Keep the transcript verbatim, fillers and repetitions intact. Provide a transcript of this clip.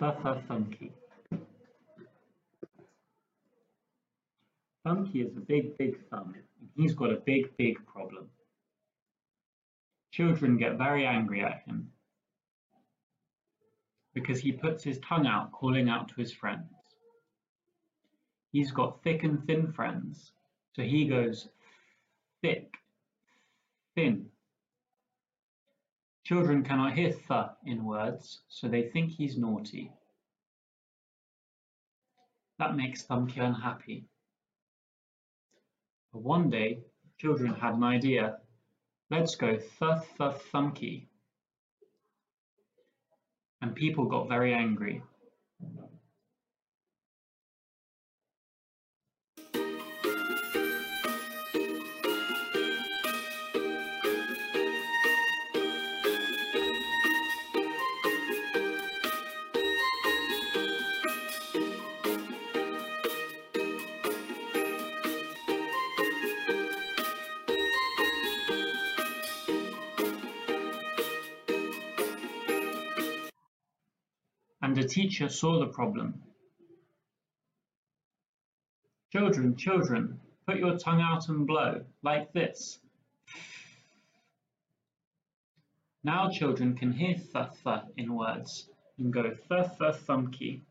Th-th-thumky. Thumky is a big, big thumb, and he's got a big, big problem. Children get very angry at him because he puts his tongue out calling out to his friends. He's got thick and thin friends, so he goes thick, thin. Children cannot hear th in words, so they think he's naughty. That makes Thumky unhappy. But one day, children had an idea. Let's go th-th-thumky. And people got very angry. And the teacher saw the problem. Children, children, put your tongue out and blow, like this. Now children can hear th-th in words and go th-th-thumky.